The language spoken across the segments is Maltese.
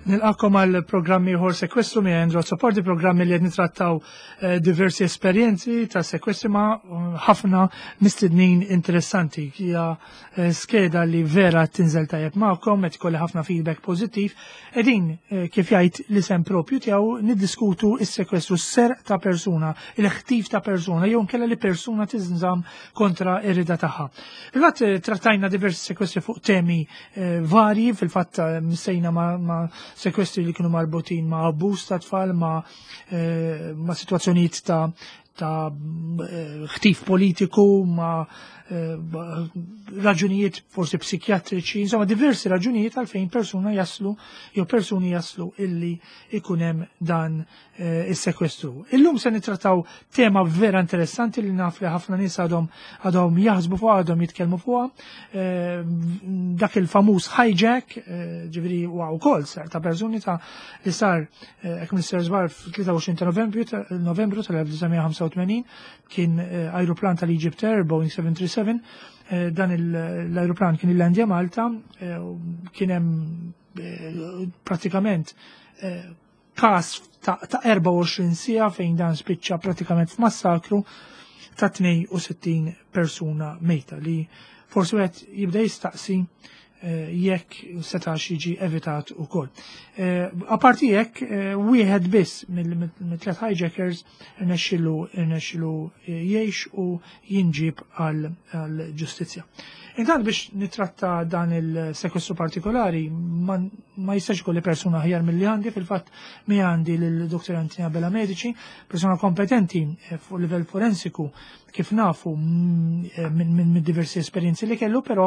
Nilqakom għal programmi ħor sekwestru mi għandru supporti programmi li għed nitrattaw diversi esperienzi ta' sekwestru ma' ħafna mistednin interessanti. Kija skeda li vera tinżel tajab ma'kom, għed kolli ħafna feedback pozitiv. Edin kif jgħid l-isem propju tijaw niddiskutu is-sekwestru s-ser ta' persuna, il-ħtif ta' persuna, jew kella li persuna tiżnżam kontra irrida taħħa. Fil-fatt trattajna diversi sekwestri fuq temi varji, fil-fatt missejna ma' sekwestri li kienu marbutin ma' abbuż ta' tfal, ma' situazzjonijiet ta' ħtif politiku, ma' raġunijiet forsi psikjatriċi, insomma diversi raġunijiet għalfejn persuna jaslu, jew persuni jaslu illi ikunem dan is-sekwestru. Illum se nittrattaw tema vera interessanti li naf li ħafna nies għadhom jaħsbu fuq, għadhom jitkellmu fuqha, dak il-famuż hijack, ġifieri huwa wkoll ser ta' persuni ta' li sar hekk Mr. Żbar f'23 ta' Novembru tal-1985 kien ajruplan tal-Egypt Air Boeing 737, dan l-ajruplan kien il-landja Malta, kien hemm pratikament kas ta' 24 sija fejn dan spiċċa pratikament f'massakru ta' 62 persuna mejta li forsi wieħed jibda jistaqsi jekk setax jiġi evitat ukoll. Aparti jekk wieħed biss mill-tliet hijackers irnexxielu jgħix u jinġib għal ġustizzja. Intant biex nitratta dan il-sekwestru partikolari ma jistax kolli persuna ħjar mill-li għandi, fil-fatt mi għandi l-Dr. Antina Bella Medici, persona kompetenti fuq livell forensiku kif nafu minn diversi esperienzi li kellu, però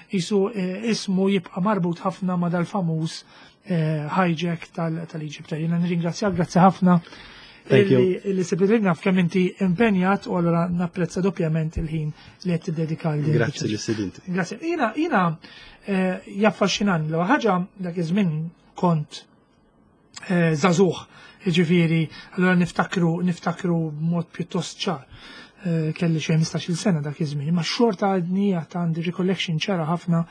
ismu jibqa' marbut ħafna ma dal-famuż hijack tal-Egypt. Jiena nirringrazzjak, grazzi ħafna illi sebidilna f'kemm inti impenjat u allura napprezza doppjament il-ħin li qed tiddedika l din. Grazzi li sedinti. Grazzi. Jiena jaffaxxinani l ħaġa dak iż-żmien kont żagħżugħ, jiġifieri allura niftakru b'mod pjuttost ċar. Kelli xi 15-il sena dak iż-żmien, imma xorta għadni għandi recollection ċara ħafna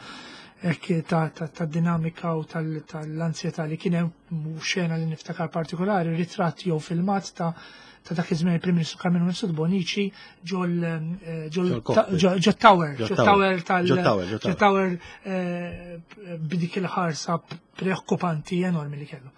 ta' dinamika u tal-ansjetà li kien hemm xena li niftakar partikolari, ritratti jew filmat ta' dak iż-żmien il-Prim Ministru Carmenu Nessud Bonici ġo-tower b'dik il-ħarsa preokkupanti enormi li kellu.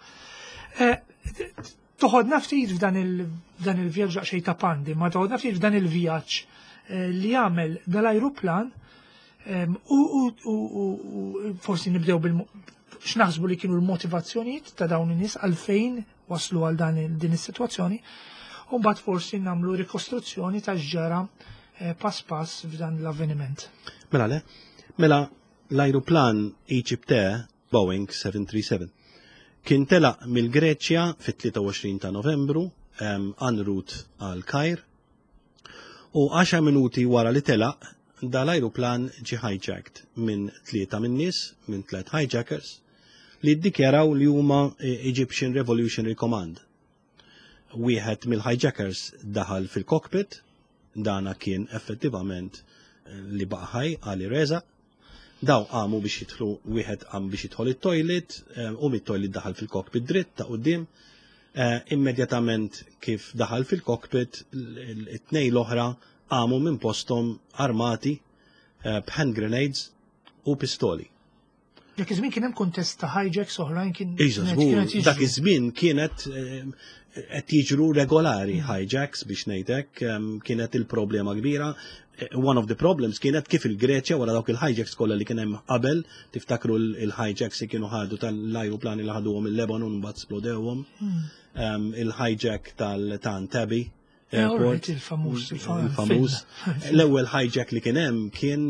Toħodna ftit f'dan il-vjaġġ xejn ta' pandi, ma toħodna ftit f'dan il-vjaġġ li jagħmel dal-ajruplan u forsi nibdew x'naħsbu li kienu l-motivazzjonijiet ta' dawn in-nies għalfejn waslu għal din is-sitwazzjoni, u mbagħad forsi nagħmlu rikostruzzjoni ta' x'ġara pass pass f'dan l-avveniment. Mela l-ajruplan Egypt Air Boeing 737 kien telaq mill-Greċja fit-23 ta' Novembru en route għal Kajr, u 10 minuti wara li telaq dal-ajruplan ġie hijacked minn tlieta min-nies, minn 3 hijackers li ddikjaraw li huma Egyptian Revolutionary Command. Wieħed mill-hijackers daħal fil-cockpit, dana kien effettivament li baqa' ħaj għali reżaq. Daw qamu biex jidħlu, wieħed qam biex jidħol it-toilet u mit-toilet daħal fil-cockpit dritt ta' quddiem. Immedjatament kif daħal fil-cockpit, it-tnejn l-oħra qamu minn postom armati b'hand grenades u pistoli. Dak iż-żmien kien hemm kuntest ta' hijacks oħrajn kien. Dak iż-żmien kienet qed jiġru regolari hijacks biex ngħidlek, kienet il-problema kbira. One of the problems kienet kif il-Greċja wara dawk il-hijacks kollha li kien hemm qabel, tiftakru il-hijacks li kienu ħadu tal-ajruplani li ħaduhom il-Lebanon mbagħad splodewhom. Il-hijack tal-Antabi Airport, il-famuż. L-ewwel hijack li kien hemm kien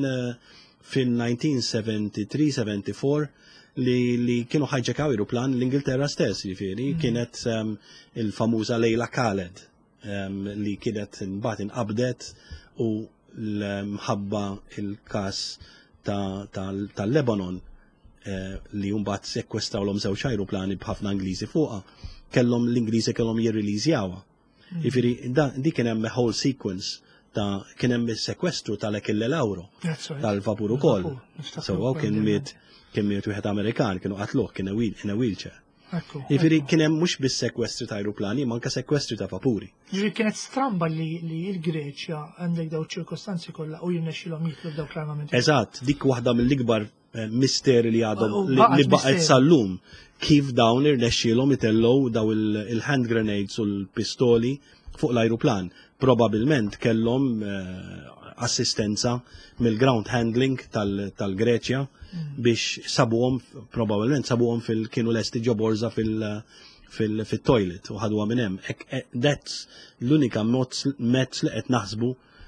fil-1973-74 li kienu hijack ajruplan l-Ingilterra stess, jiġifieri kienet il-famuża Lejla Khaled li kienet mbagħad inqabdet u mħabba il-każ tal-Lebanon li mbagħad sekkwestrawlhom żewġ ajruplani b'ħafna Ingliżi fuqha, kellhom l-Ingliżi kellhom jirriliżjawha. Jiġifieri di kien hemm whole sequence ta' kien hemm is-sekwestru tal-Euro tal-vapur ukoll. So kien miet wieħed Amerikan kienu qatluh kien in a wheelchair. Ekku. Jifieri kien hemm mhux biss sekwestri ta' ajruplani, ma anke sekwestri ta' vapuri. Ġifieri kienet stramba li l-Greċja għandek daw ċirkostanzi kollha u jirnexxilhom jitlu f'dawk l-armamenti. Eżatt, dik waħda mill-ikbar misteri li għadhom U li baqgħet baqgħet misteri. sal-lum kif dawn irnexxielhom itellgħu daw il-hand grenades u l-pistoli fuq l-ajruplan. Probabilment kellhom assistenza mill-ground handling tal-Greċja biex probabilment sabuhom kienu lesti ġoborza fil-toilet u ħadwa minn hemm. That's l-unika mezz li qed naħsbu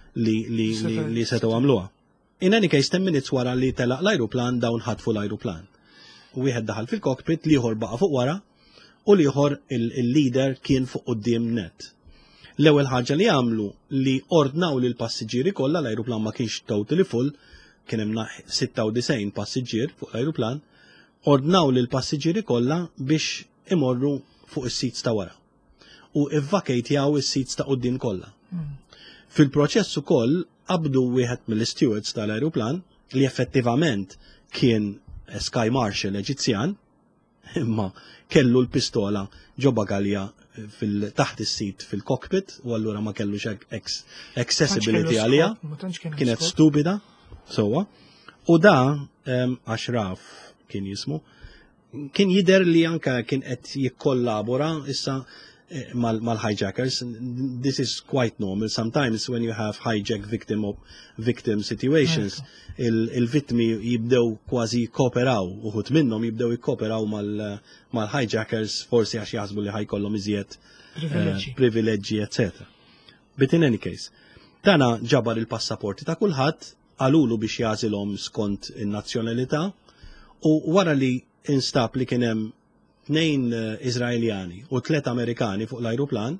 li setgħu għamluha. In any case, 10 minutes wara li telaq l-ajruplan dawn ħatfu l-ajruplan. Wieħed daħal fil-cockpit, liħor baqa fuq wara u liħor il-leader kien fuq quddiem net. L-ewwel ħaġa li għamlu li ordnaw lil passiġġieri kollha l-ajruplan ma kienx totally full, kien hemm 96 passiġġier fuq l-ajruplan, ordnaw lil passiġġieri kollha biex imorru fuq is-seats ta' wara u evvakejtjaw is-seats ta' quddiem kollha. Fil-proċess ukoll qabdu wieħed mill-stewards tal-ajruplan li effettivament kien Sky Marshal Eġizzjan, imma kellu l-pistola ġo bagalja taħt is-sit fil-cockpit u allura ma kellux accessibility għalija, kienet stupida, sowa. U da, Ashraf kien jismu, kien jider li anka kien qed jikkollabora issa mal-hijackers. This is quite normal. Sometimes when you have hijack victim situations, il-vittmi jibdew kważi jikkooperaw, uħut minnhom jibdew jikkooperaw mal-hijackers forsi għax jaħsbu li ħajkollhom iżjed privileġġi, etc. But in any case, dana ġabar il-passaporti ta' kulħadd, għalulu biex jażilhom skont in-nazzjonalità u wara li instab li kien hemm 2 Izraeljani u 3 Amerikani fuq l-ajruplan,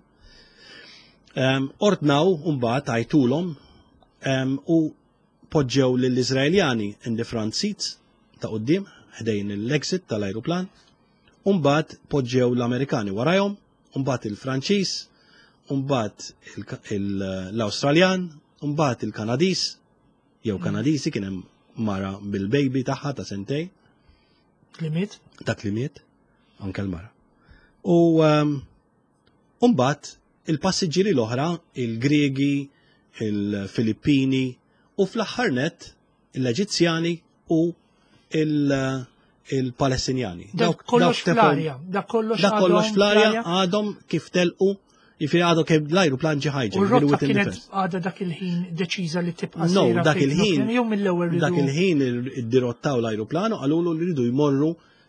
ordnaw mbagħad għajtulhom u poġġew lill-Izraeljani in the front seats ta' quddiem ħdejn l-exit tal-ajruplan, u mbagħad poġġew l-Amerikani warajhom, u mbagħad il-Franċiż, u mbagħad l-Awstraljan, u mbagħad il-Kanadiż, jew Kanadiżi kien hemm mara bil-baby tagħha ta' sentej. Klimiet? Ta' klimiet. Anke l-mara. U mbagħad il-passiġġieri l-oħra, il-Griegi, il-Filippini u fl-aħħar net l-Eġizzjani u il-Palestinjani. Dak kollox fl-arja. Dak kollox fl-arja għadhom kif telqu, jifieri għadhom kemm l-ajruplan ġie ħajġa. U r-rotta kienet għadha dak il-ħin deċiża li tibqa' sejra. No, dak il-ħin. Jew mill-ewwel dak il-ħin iddirottaw l-ajruplan u qalulu li rridu jmorru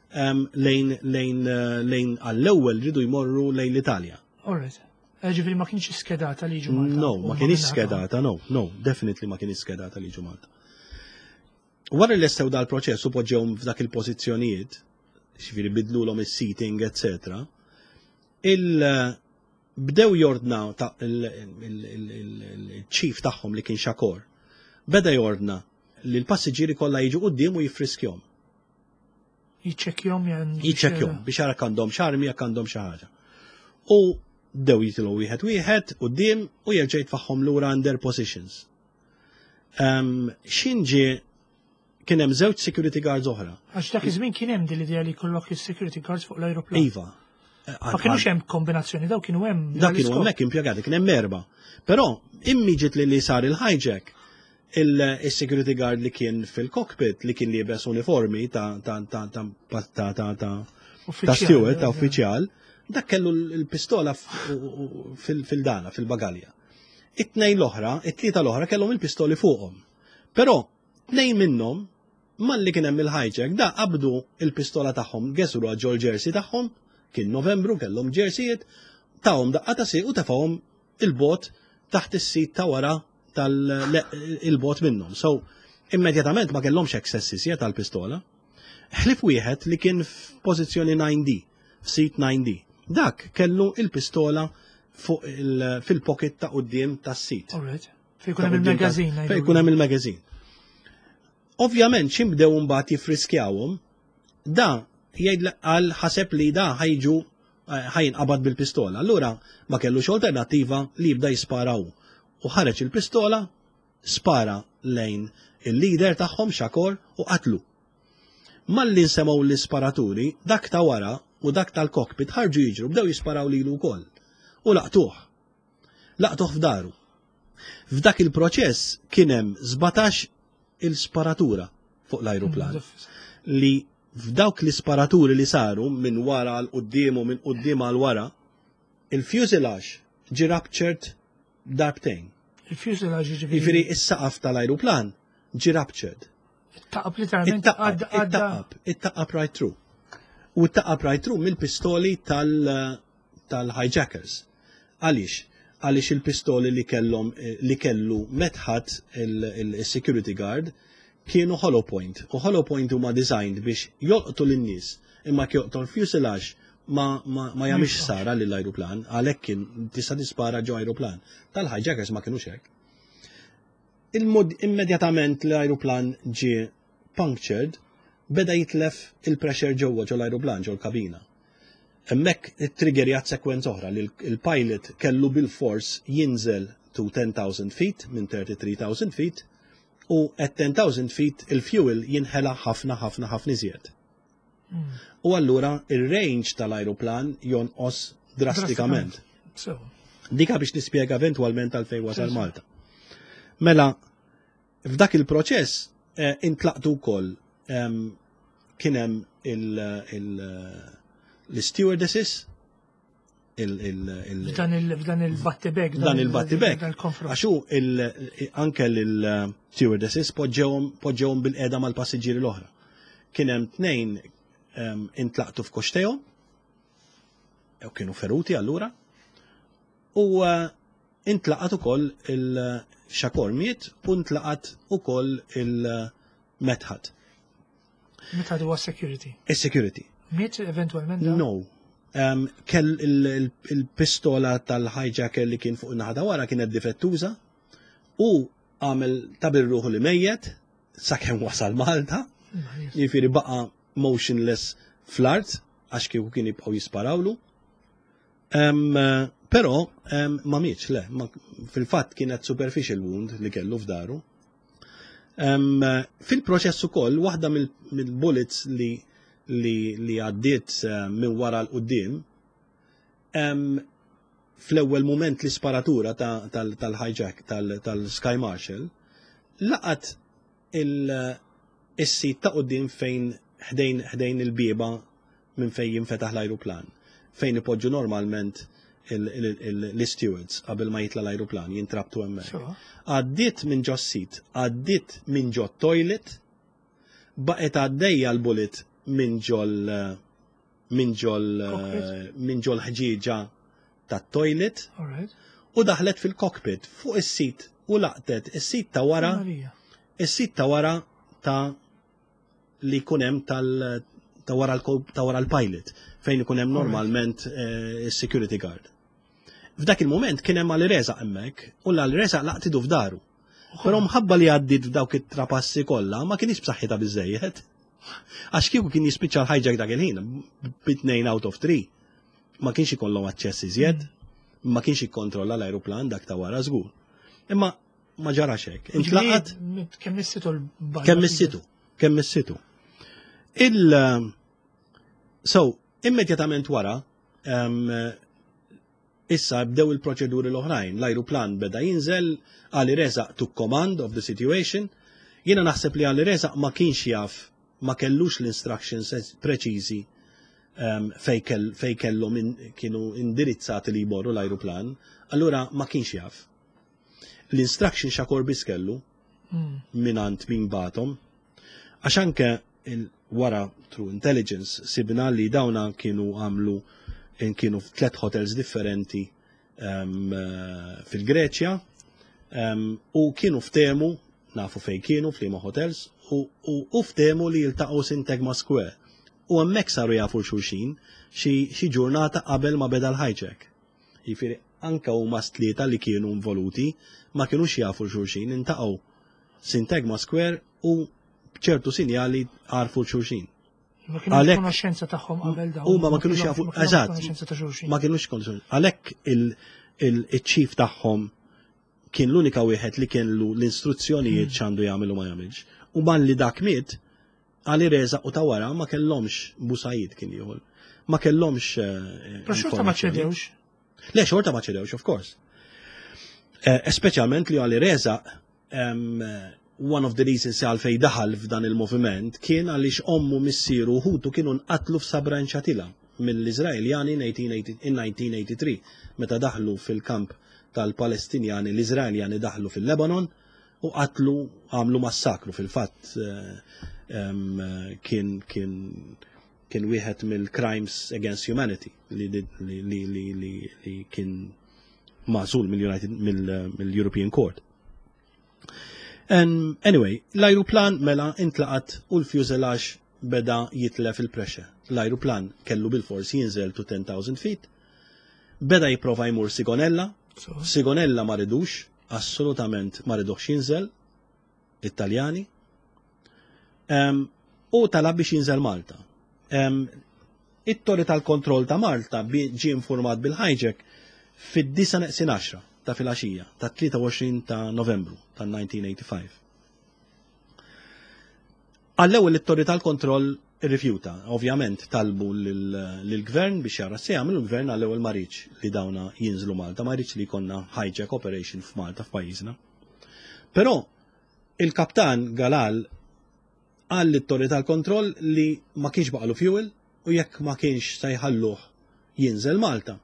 lejn għall-ewwel rridu jmorru lejn l-Italja. Alright. Ġifieri ma kienx iskedata li jiġu Malta. No, ma kienx skedata, no, definitely ma kienx skedata li jiġu Malta. Wara li estew dal-proċess u poġġewhom f'dak il-pożizzjonijiet, ġifieri bidlulhom is-seating, etc. Bdew jordnaw il-chief tagħhom li kien Xakor, beda jordna li l-passiġġieri kollha jiġu quddiem u jifriskjhom. Jiċċekkjhom biex jara għandhom xarmi jekk għandhom xi ħaġa. U bdew jitilgħu wieħed quddiem u jerġa' jitfaħħom lura under positions. X'inġi kien hemm żewġ security guards oħra. Għax dak iż-żmien kien hemm din l-idea li jkollok is-security guards fuq l-ajruplan. Iva. Ma kienux hemm kombinazzjoni, daw kienu hemm. Dak kienu hemmhekk impjegati, kien hemm 4. Però immediately li sar il-hijack, il-security guard li kien fil-cockpit li kien libes uniformi ta' steward, ta' uffiċjal, dak kellu l-pistola fil-dana, fil-bagalja. It-tnejn l-oħra, it-tlieta l-oħra kellhom il-pistoli fuqhom. Però 2 minnhom malli kien hemm il-hijack da qabdu il-pistola tagħhom, gesru ġol jersey tagħhom, kien Novembru kellhom jerseyiet, tawhom daqqa ta' u tefahom il-bot taħt is-sit ta' wara il-bot minnhom. So, immedjatament ma kellhomx accessis tal-pistola. Ħlif wieħed li kien f'pożizzjoni 9D, f'sit 9D. Dak kellu il-pistola fuq fil-pocket ta' quddiem tas-sit. Alright. Fejn hemm il-magażin. Fejn hemm il-magażin. Ovvjament x'imbdew mbagħad jifriskjawhom, da jgħid għal ħaseb li da ħajġu ħajinqabad bil-pistola. Allura ma kellux alternattiva li jibda jisparaw. U ħareġ il-pistola, spara lejn il-leader tagħhom Xakor u qatlu. Malli nsemgħu l-isparaturi, dak ta' wara u dak tal-cockpit ħarġu jiġru bdew jisparaw lilu wkoll. U laqtuh. Laqtuh f'daru. F'dak il-proċess kien hemm 17 il-sparatura fuq l-ajruplan. Li f'dawk l-isparaturi li saru minn wara l qudiem u minn qudiem għal wara, il-fuselage ġi ruptured darbtejn. Il-fuselage Jifieri is-saqaf tal-ajruplan ġi ruptured. Ittaqab literalment Ittaqab right through. U ittaqab right through mill-pistoli tal-hijackers. Għaliex? Għaliex il-pistoli li kellu metħat il-security guard kienu hollow point. U hollow point huma designed biex jolqtu lin-nies imma joqtu l-fuselage ma jagħmilx sara lill-ajruplan, għalhekk kien tista' tispara ġo ajruplan. Tal-hijackers ma kienux hekk. Immedjatament l-ajruplan ġie punctured, beda jitlef il-pressure ġewwa ġo l-ajruplan ġo l-kabina. Hemmhekk it-triggerjat sekwenz oħra li l-pilot kellu bil-fors jinżel to 10,000 feet minn 33,000 feet u at 10,000 feet il-fuel jinħela ħafna iżjed. U allura il-range tal-ajruplan jonqos drastikament. Dika biex nispjega eventwalment għalfejn wasal Malta. Mela, f'dak il-proċess intlaqtu wkoll kien hemm l-stewardesses f'dan il-battibek. Dan il-battibek. Għaxu anke l-stewardesses poġġewhom bil-qiegħda mal-passiġġieri l-oħra. Kien hemm tnejn intlaqtu f'Koxteo, jew kienu feruti allura, u intlaqat ukoll il-xakor miet u intlaqat ukoll il-metħad. Metħad huwa security. Is-security. Miet eventualment? No. Kell il-pistola tal-hijacker li kien fuq in-naħa wara kienet difettuża u għamel tabirruħu li mejjet sakemm wasal Malta, jifieri baqa' motionless fl-art għax kieku kien jibqgħu jisparawlu. Però ma mietx, le, fil-fatt kienet superficial wound li kellu f'daru. Fil-proċess ukoll waħda mill-bullets li għaddiet minn wara l-qudiem, fl-ewwel mument l-isparatura tal-hijack tal-Sky Marshal laqat is-sit ta' qudiem fejn ħdejn il-bieba minn fejn jinfetaħ l-ajruplan, fejn ipoġġu normalment l-stewards qabel ma jitla l-ajruplan jintrabtu hemmhekk. Għaddiet minn ġo s-sit, għaddiet minn ġo toilet, baqgħet għaddejja l-bullet minn ġo l-ħġieġa tat-toilet u daħlet fil-cockpit fuq is-sit u laqtet is-sit ta' wara ta' li kunem ta' wara l-pilot fejn ikun hemm normalment security guard. F'dak il-moment kien hemm għal-reżaq hemmhekk u l-reżaq laqtidu f'daru. Però mħabba li għaddit f'dawk it-trapassi kollha ma kienx b'saħħitha biżejjed. Għax kieku kien jispiċċa l-hijack dak il-ħin bit-2 out of 3. Ma kienx ikollhom aċċess iżjed, ma kienx ikkontrolla l-ajruplan dak ta' wara żgur. Imma ma ġarax hekk. Intlaqat kemm missitu. Immedjatament wara, issa bdew il-proċeduri l-oħrajn. L-ajruplan beda jinżel, għali rezaq took command of the situation. Jiena naħseb li għali rezaq ma kienx jaf, ma kellux l-instructions preċiżi fej kellhom kienu indirizzati li jborru l-ajruplan, allura ma kienx jaf. L-instruction xakor biss kellu minant min batom, għax anke wara through intelligence sibna li dawna kienu f'3 hotels differenti fil-Greċja u kienu ftemu, nafu fej kienu f'liema hotels, u ftemu li jiltaqgħu Syntagma Square. U hemmhekk saru jafu xulxin xi ġurnata qabel ma beda l-hijack. Jifieri anke huma tlieta li kienu involuti ma kienux jafu xulxin, intaqgħu Syntagma Square u b'ċertu sinjali għarfu xulxin. Ma kienux konoxxenza tagħhom qabel dawn. Huma ma kienux jafu eżatt. Ma kienux konoxxenza. Għalhekk il-chief tagħhom kien l-unika wieħed li kienlu l-istruzzjonijiet x'għandu jagħmel u ma jagħmilx. U man li dak miet għali reżaq u ta' wara ma kellhomx busajiet kien jieħol. ma kellhomx. Però xorta ma ċedewx. Le, xorta ma ċedewx, of course. Speċjalment li għalli reza, one of the reasons għalfej daħal f'dan il-moviment kien għaliex ommu missieru ħutu kienu nqatlu f'Sabra Nċatila mill-Izraeljani in 1983 meta daħlu fil-kamp tal-Palestinjani l-Izraeljani daħlu fil-Lebanon u qatlu għamlu massakru fil-fatt kien wieħed mill-crimes against humanity li kien mażul mill-European Court. Anyway, l-ajruplan mela intlaqat u l-fuselage beda jitlef il-pressure. L-ajruplan kellu bil-fors jinżel to 10,000 feet, beda jiprofa jmur Sigonella, Sigonella ma ridux, assolutament ma ridux jinżel, Italjani, u talab biex jinżel Malta. It-torri tal-kontroll ta' Malta ġie informat bil-hijack fid-9 ta' filgħaxija ta' 23 ta' Novembru ta' 1985. Għall-ewwel it-torri tal-kontroll irrifjuta, ovvjament talbu lill-gvern biex jara se jagħmlu l-gvern għall-ewwel ma rridx li dawna jinżlu Malta, ma rridx li jkollna hijack operation f'Malta f'pajjiżna. Però il-kaptan Galal għal l-torri tal-kontroll li ma kienx baqalu fuel u jekk ma kienx se jħalluh jinżel Malta.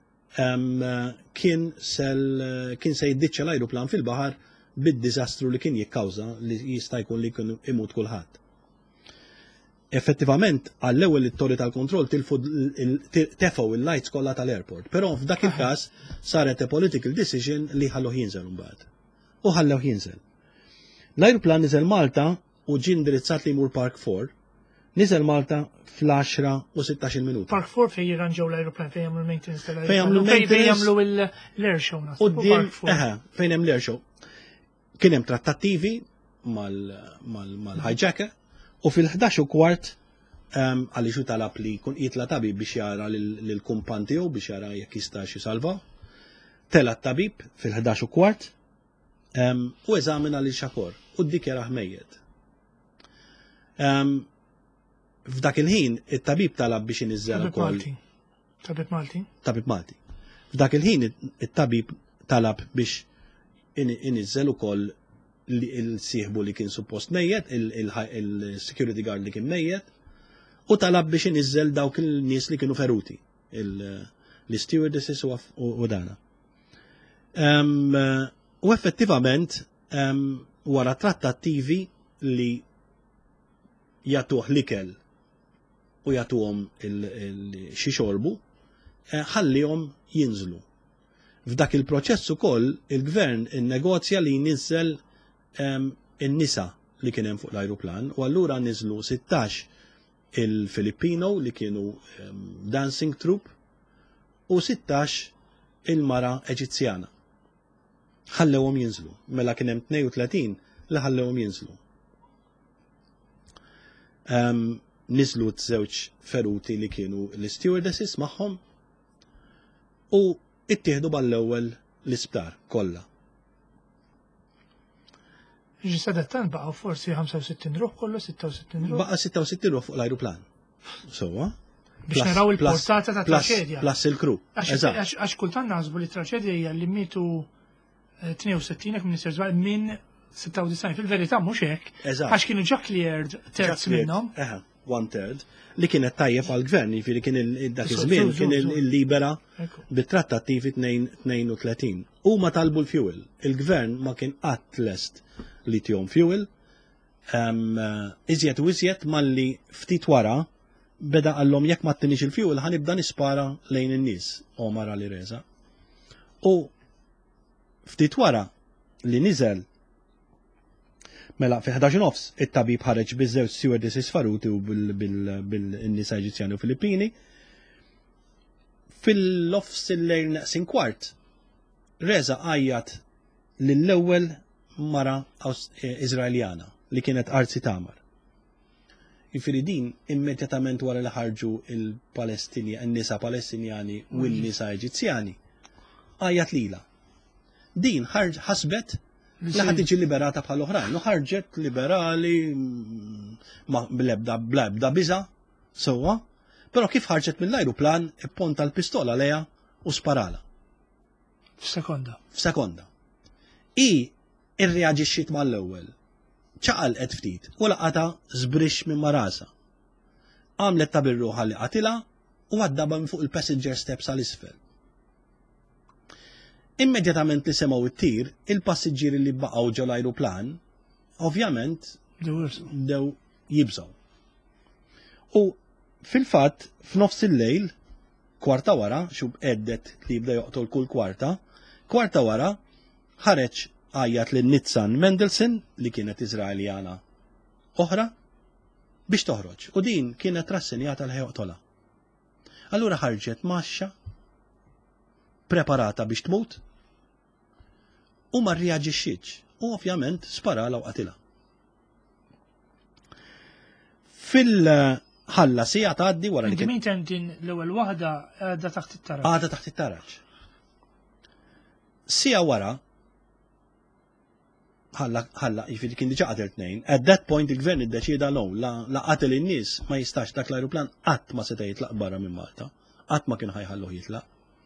Kien se jiddiċċa l-ajruplan fil-baħar bid-diżastru li kien jikkawża li jista' jkun li kien imut kulħadd. Effettivament, għall-ewwel it-torri tal-kontroll tefgħu il-lights kollha tal-airport, però f'dak il-każ saret a political decision li ħalluh jinżel imbagħad. U ħallew jinżel. L-ajruplan niżel Malta u ġie indirizzat li jmur Park 4, niżel Malta fl-10 u 16 minuta. Park 4 fejn jirranġaw l-aeroplan fejn jagħmlu l-maintenance tal-aeroplan. Fejn jagħmlu l-maintenance. Fejn jagħmlu l-air show nasib. Fejn hemm l-air show. Kien hemm trattattivi mal-hijacker u fil-11 u kwart għaliex hu talab li jkun jitla tabib biex jara lill-kumpan tiegħu biex jara jekk jistax jisalva. Tela tabib fil-11 u kwart u eżamina lil xakor u ddikjara ħmejjed. F'dak il-ħin, it-tabib talab biex iniżżel ukoll. Tabib Malti. Tabib Malti. F'dak il-ħin, it-tabib talab biex iniżżel ukoll il-sieħbu li kien suppost mejjed, il-security guard li kien mejjed, u talab biex iniżżel dawk il-nies li kienu feruti, l-stewardesses u dana. U effettivament, wara trattattivi li jagħtuh l-ikel u jagħtuhom xi xorbu, ħallihom jinżlu. F'dak il-proċess ukoll il-gvern innegozja li jniżżel in-nisa li kien hemm fuq l-ajruplan u allura niżlu 16 il-Filippino li kienu dancing troupe u 16 il-mara Eġizzjana. Ħallewhom jinżlu. Mela kien hemm 32 li ħallewhom jinżlu. Niżlu żewġ feruti li kienu l-stewardesses magħhom u ittieħdu ball-ewwel l-isptar kollha. Ġi sadattan baqgħu forsi 65 ruħ kollu 66 ruħ. Baqa' 66 ruħ fuq l-ajruplan. Sewwa. Biex naraw il-portata ta' traċedja. Plus il-kru. Għax kultant naħsbu li traċedja hija li mietu 62 minn nisir minn 96 fil-verità mhux hekk. Għax kienu ġa cleared terz minnhom. 1/3 li kienet tajjeb għal-gvern, jiġifieri kien dak iż-żmien kien il-libera bit-trattattivi 32. Huma talbu l-fuel. Il-gvern ma kien qatt lest li tihom fuel. Iżjed u iżjed malli ftit wara beda qallhom jekk ma tinix il-fuel ħanibda nispara lejn in-nies Omar Ali Reza. U ftit wara li niżel mela fi 11 nofs it-tabib ħareġ biż-żewġ stewardesses faruti u bil-nisa Eġizzjani u Filippini. Fil-nofs il-lejl naqsin kwart Reza għajjat lill-ewwel mara Iżraeljana li kienet Arzi Tamar. Jifieri din immedjatament wara li ħarġu il-nisa Palestinjani u n-nisa Eġizzjani għajjat lila. Din ħasbet li ħad tiġi liberata bħal oħrajn, u ħarġet liberali bl-ebda biża, sewwa, Però kif ħarġet mill-ajruplan, ipponta l-pistola leja u sparala. F'sekonda. Irreaġixxiet mal-ewwel. ċaqalqet ftit u laqata żbrix minn marasa. Għamlet ta' birruħa li qatilha u għaddaba minn fuq il-passenger steps għal isfel. Immedjatament li semgħu it-tir, il-passiġġieri li baqgħu ġew l-ajruplan, ovvjament dew jibżgħu. U fil-fatt f'nofs il-lejl, kwarta wara, xub qeddet li jibda joqtol kull kwarta wara, ħareġ għajjat lil Nitzan Mendelson li kienet Iżraeljana oħra biex toħroġ. U din kienet rassenjata l-ħejoqtola. Allura ħarġet maxxa preparata biex tmut u ma rreaġixxietx u ovvjament sparala u qatilha. Fil-ħalla sija tgħaddi wara li Min din l-ewwel waħda għadha taħt it-taraġ. Għadha taħt it-taraġ. Sija wara ħalla, jifieri kien diġà qatel tnejn. At that point il-gvern iddeċieda la qatel in-nies ma jistax dak l-ajruplan qatt ma seta' jitlaq barra minn Malta. Qatt ma kien ħajħalluh jitlaq.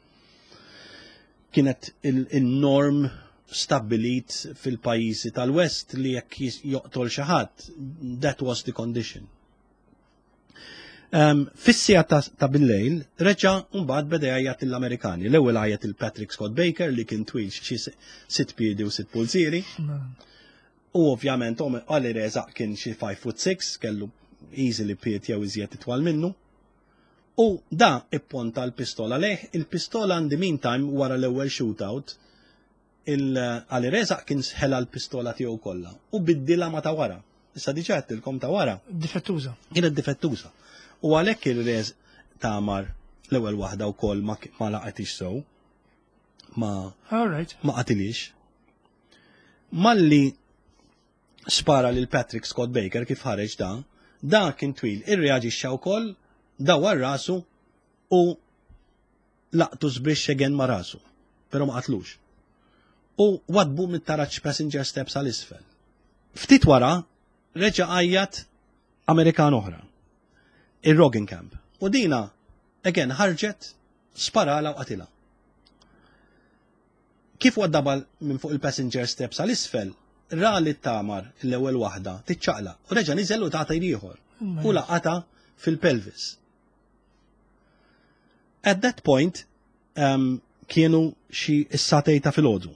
Kienet il-norm stabbilit fil-pajjiżi tal-West li jekk joqtol xi ħadd, that was the condition. Fis-sija ta' bil-lejl, reġa' mbagħad beda jgħajjat l-Amerikani. L-ewwel għajjat il-Patrick Scott Baker li kien twil xi 6 piedi u 6 pulsieri. U ovvjament Oli Rezaq kien xi 5'6", kellu easily pied jew iżjed itwal minnu. U da ipponta l-pistola leħ, il-pistola in the meantime wara l-ewwel shootout, Oli Rezaq kien sħela l-pistola tiegħu kollha u biddilha ma ta' wara. Issa diġà għedtilkom ta' wara. Difettuża. Kienet difettuża. U għalhekk il-Rez Tamar l-ewwel waħda wkoll ma laqgħetix sew. Ma qatilix. Malli spara lil Patrick Scott Baker kif ħareġ da kien twil irreaġixxa wkoll dawar rasu u laqtu żbrix xegen ma' rasu, però ma qatlux. U wadbu mit-taraġġ passenger steps għal isfel. Ftit wara reġa' għajjat Amerikan oħra, il-Roggenkamp. U dina, again, ħarġet sparala u qatilha. Kif waddabal minn fuq il-passenger steps għal isfel, ra li Tamar l-ewwel waħda tiċċaqla u reġa' niżel u tagħta ieħor u laqata fil-pelvis. At that point, kienu xi issatejta fil-ħodu.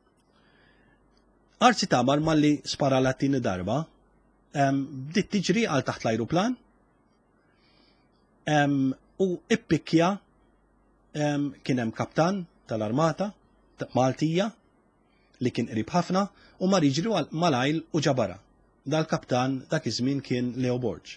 Arzi Tamar malli sparala t-tieni darba, bdiet tiġri għal taħt l-ajruplan u ippikja kien hemm kaptan tal-armata Maltija li kien qrib ħafna u mar jiġri malajl u ġabara. Dal-kaptan dak iż-żmien kien Leo Borg.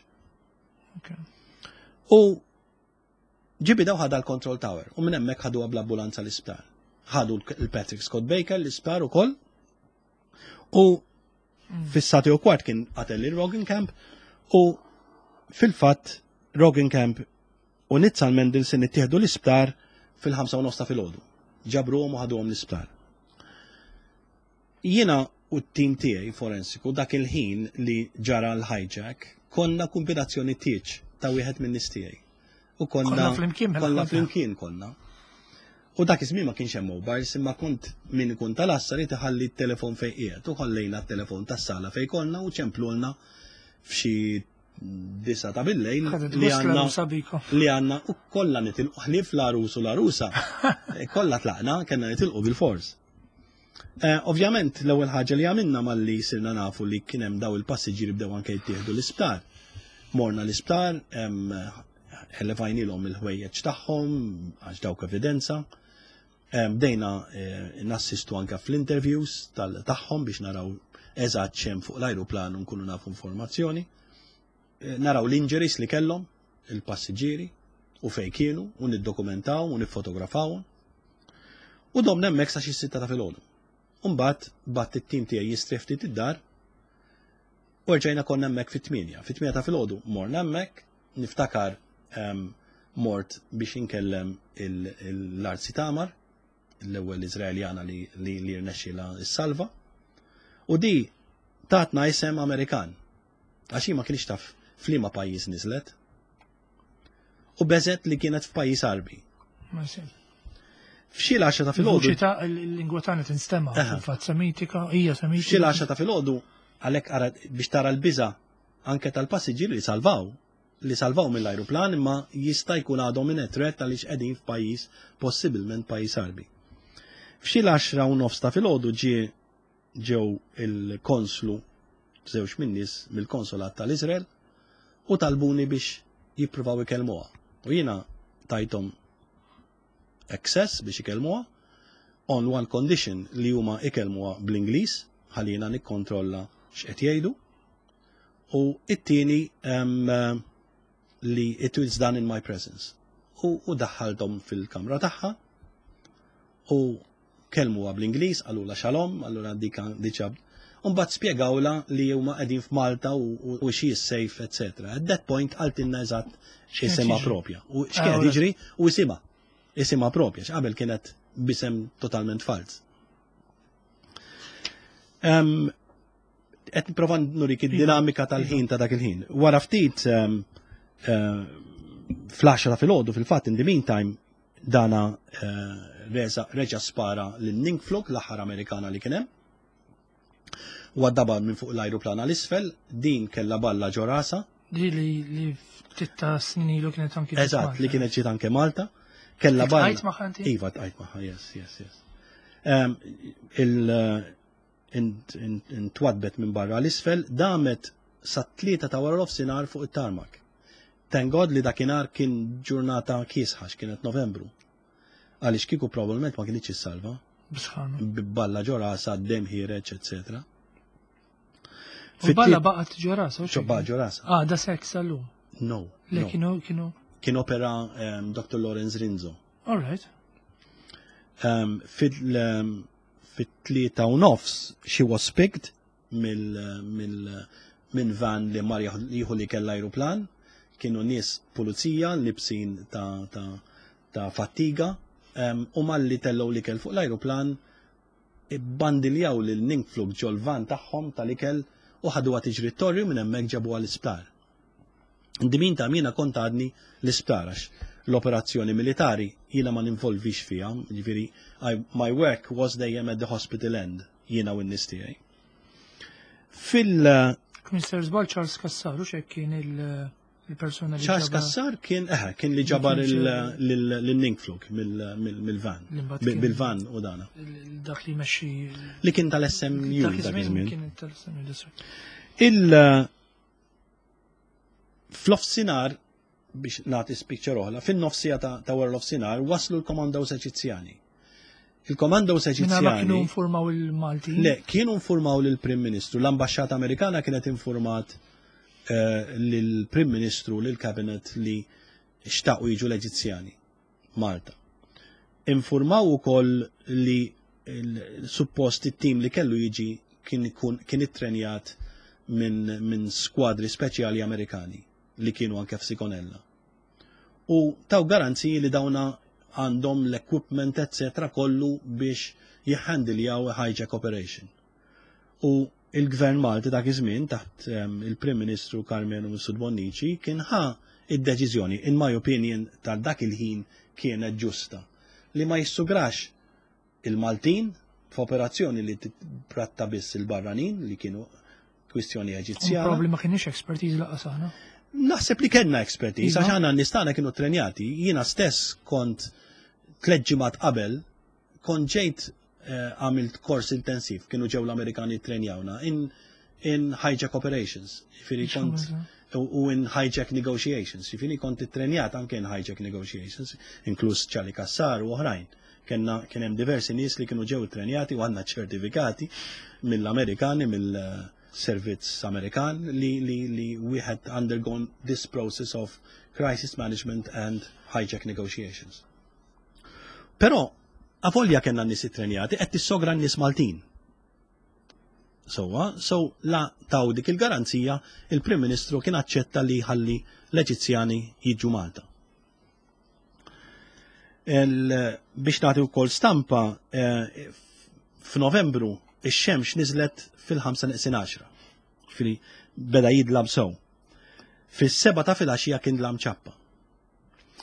U ġibi daw ħadha l-control tower u minn hemmhekk ħaduha bl-ambulanza l-isptar. Ħadu l-Patrick Scott Baker l-isptar ukoll u fis-sati u kwart kien qatel il-Roggenkamp u fil-fatt Roggenkamp u Nitzan Mendelson ittieħdu l-isptar fil-5:30 ta' filgħodu. Ġabruhom u ħaduhom l-isptar. Jiena u t-tim tiegħi forensiku dak il-ħin li ġara l-hijack konna kombinazzjoni tieġ ta' wieħed minn nies tiegħi. U konna flimkien konna. U dak iż-żmien ma kienx hemm mobiles imma kont min ikun tal-assar iħalli t-telefon fejn qiegħed u ħallejna t-telefon tas-sala fejn konna u ċemplulna f'xi 9 ta' bil-lejl li għandna u kollha nitilqu ħlief l-arus u l-arusa. Kollha tlaqna kellna nitilqu bil-fors. Ovvjament l-ewwel ħaġa li għamilna malli sirna nafu li kien hemm daw il-passiġġieri bdew anke jittieħdu l-isptar. Morna l-isptar, ħelefajnilhom il-ħwejjeġ tagħhom għax dawk evidenza. Bdejna nassistu anke fl-interviews tagħhom biex naraw eżatt xemm fuq l-ajruplan u nkunu nafu informazzjoni. Naraw l-injuries li kellhom il-passiġġieri u fejn kienu u niddokumentaw u niffotografaw. U domna hemmhekk sa xi 6 ta' filgħodu. Mbagħad batt it-tim tiegħi jistref ftit id-dar u rġajna konna hemmhekk fit-8. Fit-8 ta' filgħodu morna hemmhekk niftakar mort biex inkellem l-Arzi Tamar, l-ewwel Iżraeljana li rnexxilha s-salva. U di tatna isem Amerikan. Għax ma kienx taf f'liema pajjiż niżlet. u beżet li kienet f'pajjiż Arbi. Ma jsir. F'xi l-10 ta' Il-voċi filgħodu, ta' il-lingwa tagħna tinstema' fil-fatt semitika, hija f'xi semitika. l-10 ta' filgħodu għalhekk ara biex tara l-biża' anke tal-passiġġieri li salvaw mill-ajruplan imma jista' jkun għadhom minn threat għaliex qegħdin f'pajjiż possibilment pajjiż Arbi. F'xi l-10:30 ta' filgħodu ġew il-konslu żewġ min-nies mill-konsolat tal-Iżrael u talbuni biex jippruvaw ikellmuha. U jiena tajthom access biex ikellmuha on one condition li huma ikellmuha bl-Ingliż ħallina nikkontrolla x'qed jgħidu. U it-tieni li it was done in my presence. U daħħalthom fil-kamra tagħha u kellmuha bl-Ingliż, għallula xalom, allura diċa. Mbagħad spjegawla li huma qegħdin f'Malta u xi is-sejf, etc. At that point qaltilna eżatt isimha propja. U x'kien jiġri u isimha propja, x'qabel kienet b'isem totalment fals. Qed nipprova nurik id-dinamika tal-ħin ta' dak il-ħin. Wara ftit fl-10 ta' filgħodu fil-fatt in the meantime dana reġa' spara lin-Ninkflug l-aħħar Amerikana li kien hemm. U għaddaba minn fuq l-ajruplan għal-isfel, din kella balla ġo rasa. Di li titta snin ilu kienet anki Eżatt, li kienet ġiet anke Malta. Kella balla. Tqajt magħha inti? Iva, tqajt magħha, yes. Intwadbet minn barra l-isfel, damet sa 3 ta' wara l-ofsinar fuq it-tarmak. Thank God li dakinhar kien ġurnata kiesħax, kienet Novembru. Għaliex kieku probabbilment ma kienx issalva. Balla ġo rasa, d-dem ħireġ, etc. U balla baqgħet ġo rasa? Baqgħet ġo rasa. Da sek sal-lum? No. Le kienu? Kien opera Dr. Lorenz Rinzo. All right. Fit-3:30 she was picked minn van li mar jieħu li kell l-ajruplan. Kienu nies pulizija libsin ta' fattiga u malli tellew li kell fuq l-ajruplan bandiljaw lil Ninkflug ġol van tagħhom tal-ikel u ħadu tiġri t-torri minn hemmhekk ġabuha l-isptar. Indiminta jiena kont għadni l-isptar għax l-operazzjoni militari jiena ma ninvolvix fiha, jiġifieri my work was dejjem at the hospital end, jiena u n-nies tiegħi. Mr. Zbal Charles Kassar, u xek kien il-persona li Charles Kassar kien li ġabar l-Ninkflug mill-van, bil-van u dana. Dak li meċi. Li kien tal-SMU dak iż-żmien. Fl-offsinar, biex nagħti picture oħra, fin-nofsija ta' wara l-offsinar waslu l-komandos Eġizzjani. Il-komandos Eġizzjani. Ma kienu informaw il-Malti? Le, kienu informaw lill-Prim Ministru. L-Ambaxxata Amerikana kienet informat lill-Prim Ministru, lill-Kabinet li xtaqu jiġu l-Eġizzjani, Malta. Informaw ukoll li suppost it-tim li kellu jiġi kien ittrenjat minn skwadri speċjali Amerikani li kienu anke f'Sikonella. U taw garanziji li dawna għandhom l-equipment etc. kollu biex jħandiljaw hijack operation. U il-Gvern Malti dak iż-żmien taħt il-Prim Ministru Carmenu Mussud-Bonnici kien id-deċiżjoni, in my opinion, tal dak il-ħin kienet ġusta li ma jissugrax il-Maltin f'operazzjoni li tipratta biss il-barranin li kienu kwistjoni Eġizzjana. Probabli ma kienx expertise laqas aħna. Naħseb li kellna expertise, għax għandna nistana kienu trenjati, jiena stess kont 3 ġimgħat qabel, kont ġejt għamilt kors intensiv, kienu ġew l-Amerikani trenjawna in hijack operations, u in hijack negotiations, kont trenjat anke in hijack negotiations, inkluż Charlie Kassar u oħrajn. Kien hemm diversi nies li kienu ġew trenjati u għandna ċertifikati mill-Amerikani, mill-Servizz Amerikan li we had undergone this process of crisis management and hijack negotiations. Però avolja kellna nies ittrenjati qed tissogra n-nies Maltin. So la taw dik il-garanzija il-Prim Ministru kien aċċetta li ħalli l-Eġizzjani jiġu Malta. Biex nagħti wkoll stampa f'Novembru ix-xemx niżlet fil-5:10. Beda jidlab sew. Fis-7 ta' filgħaxija kien dlam ċappa.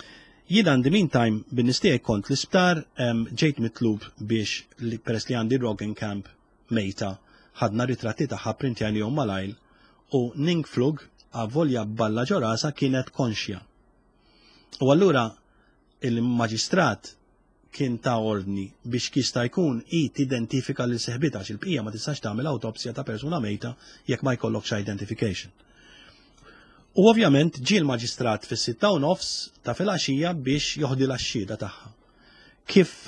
Jien għandi meantime bin-nistijaj kont l-isptar ġejt mitlub biex peress li għandi Rogan Camp mejta ħadna ritratti taħħa printjani malajl u Ning Flug għavolja balla ġorasa kienet konxja. U allura il-maġistrat kien ta' ordni biex kista jkun identifika l seħbita il-bqija ma tistax tagħmel autopsja ta' persuna mejta jekk ma jkollokx identification. U ovvjament ġie l-maġistrat fis-6:30 ta' filgħaxija biex joħdi l-axxieda tagħha. Kif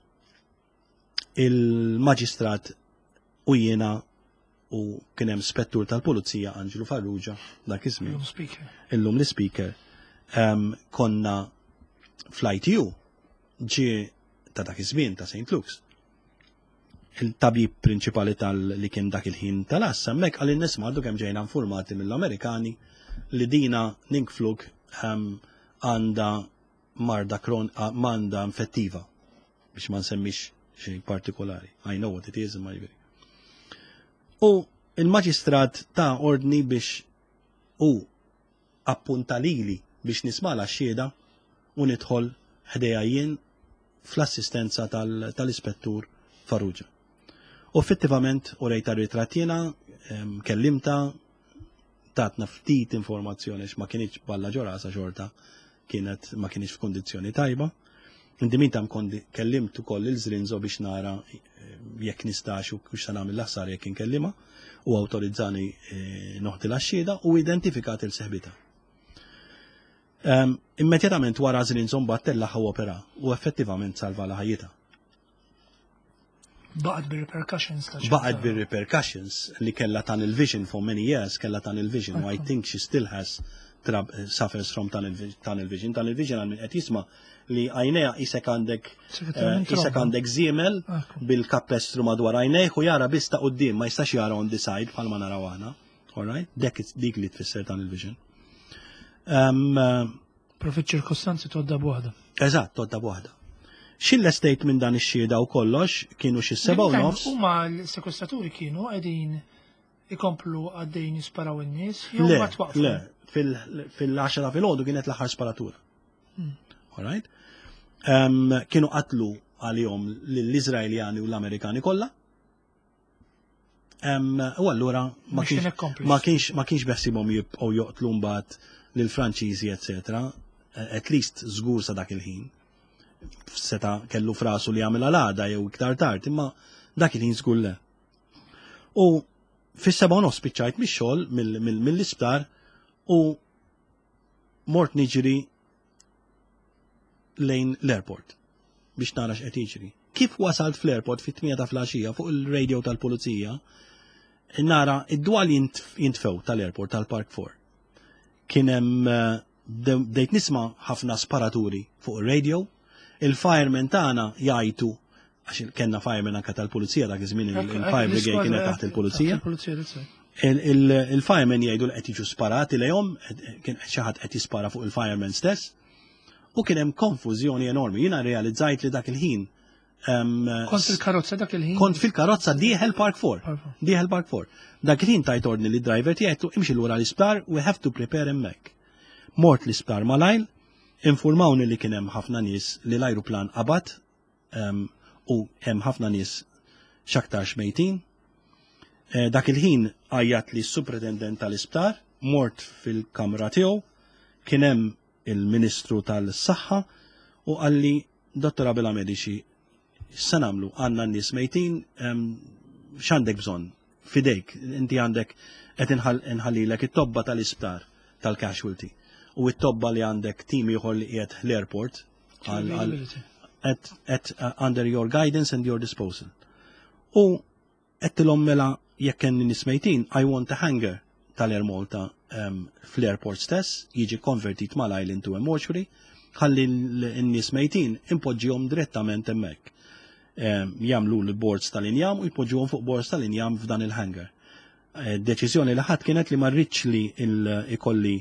il-maġistrat u jiena u kien hemm spettur tal-Pulizija Anġelu Farrugia dak iż-żmien. Illum l-speaker konna fl-ITU ġie ta' dak iż-żmien ta' St. Luke's. Il-tabib prinċipali li kien dak il-ħin tal-assa hemmhekk għal in-nisma' għadu kemm ġejna informati mill-Amerikani li dina Ning Flug għandha marda manda infettiva biex ma nsemmix xejn partikolari. I know what it is in my very. U il-maġistrat ta' ordni biex u appunta lili biex nisma' l-xhieda u nidħol ħdejja jien fl-assistenza tal-ispettur Farrugia. U effettivament u rejta ritrattina, kellimta, tatna ftit informazzjoni ma kienx balla ġorasa xorta, ma kienx f'kondizzjoni tajba. Intimintam kellimt ukoll il-Zrinzo biex nara jekk nistax u kux se nagħmel l-aħsar jekk inkellima u awtorizzani noħdi l-xhieda u identifikat il-seħbita. Immedjatament wara Zrinzo mbagħad tellaħ opera u effettivament salva la ħajjita. Baqgħet bir-repercussions. Baqgħet bir-repercussions li kellha tunnel vision for many years, kellha tunnel vision, I think she still has suffers from tunnel vision. Tunnel vision għal min qed jisma' li għajnejha isek għandek żiemel bil-kappestru madwar għajnejh u jara biss ta' quddiem ma jistax jara on the side bħalma naraw aħna. All right? Dik li tfisser tunnel vision. Profit ċirkostanzi todda b'waħda. Eżatt, todda b'waħda. X'il-estate minn dan ix-xhieda u kollox kienu xi 7:30. Huma l-sekwestaturi kienu qegħdin ikomplu għaddejn jisparaw in-nies jew ma twaqfu. Le, fil-10 ta' filgħodu kienet l-aħħar sparatura. All right? Kienu qatlu għalihom l-Iżraeljani u l-Amerikani kollha. U allura ma kienx beħsibhom jibqgħu joqtlu mbagħad lill-Franċiżi etc. At least żgur sa dak il-ħin. Seta kellu frasu li għamela l-għada jew iktar tard, imma dak il-ħin żgur le. U fis-7:30 spiċċajt mix-xogħol mill-isptar u mort niġri lejn l-airport biex nara x'qed jiġri. Kif wasalt fl-airport fit-8 ta' flaxija fuq il-radio tal-pulizija nara id-dwal jintfew tal-airport tal-Park 4. Kien hemm dejt nisma' ħafna sparaturi fuq ir-radio, il-firemen tagħna jgħidu għax kellna firemen anke tal-pulizija dak iż-żmien il-fire brigade kienet taħt il-pulizija. Il-firemen jgħidu li qed jiġu sparati lejhom, kien xi ħadd qed jispara fuq il-firemen stess. U kien hemm konfużjoni enormi. Jiena realizzajt li dak il-ħin kont fil-karozza dak il-ħin? Kont fil-karozza dieħel Park 4. Dieħel Park 4. Dak il-ħin tajt ordni li driver tiegħu imxi lura l-isptar, we have to prepare him back. Mort l-isptar malajl, informawni li kien hemm ħafna nies li l-ajruplan qabad u hemm ħafna nies x'aktarx mejtin. Dak il-ħin għajjat li s-supretendent tal-isptar, mort fil-kamra tiegħu, kien hemm il-Ministru tal-Saħħa u għalli Dottor Abela Medici se nagħmlu għandna n-nies mejtin x'għandek bżonn fidejk, inti għandek qed inħallilek it-tobba tal-isptar tal-casualty u it-tobba li għandek tim ieħor li qiegħed l-airport under your guidance and your disposal. U qedtilhom mela jekk hemm nies mejtin, I want a hangar tal-Air Malta fl-airport stess, jiġi konvertit mal-ajl into a mortuary, ħalli n-nies mejtin impoġġihom direttament hemmhekk. Jagħmlu l-boards tal-injam u jpoġġuhom fuq boards tal-injam f'dan il-hangar. Deċiżjoni li ħadd kienet li ma rridx li ikolli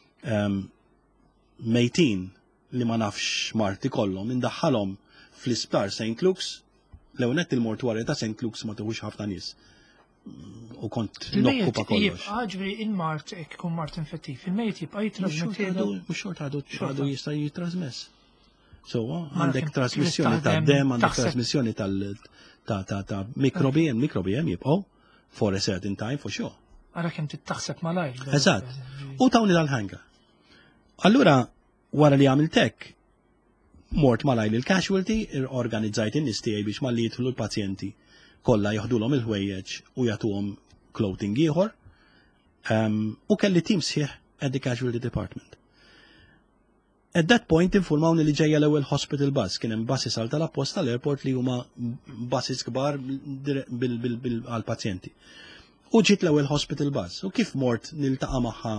mejtin li ma nafx mart ikollhom indaħħalhom fl-isptar St. Luke's, l-ewnet il-mortwarja ta' St. Luke's ma tuħux ħafna nies. U kont nokkupa kollox. Ġbri il-mart kun mart infettiv, il-mejt jibqa' jitrasmetti. Mhux xort għadu jista' jitrasmess. So, għandek trasmissjoni ta' dem, għandek trasmissjoni ta' mikrobiem jibqgħu for a certain time, for sure. Għara kem tittaħseb malajr. Eżatt. U tawni l-ħanga. Allura, wara li għamiltek, mort malajr il-casualty, organizzajt in-nies tiegħi biex malli jidħlu l-pazjenti kollha jaħdulhom il-ħwejjeġ u jagħtuhom clothing ieħor. U kelli tim sħiħ at the casualty department. At that point informawni li ġejja l-ewwel hospital bus, kien hemm buses għal tal-appost tal-airport li huma buses kbar għal-pazjenti. U ġiet l-ewwel hospital bus. U kif mort niltaqa' magħha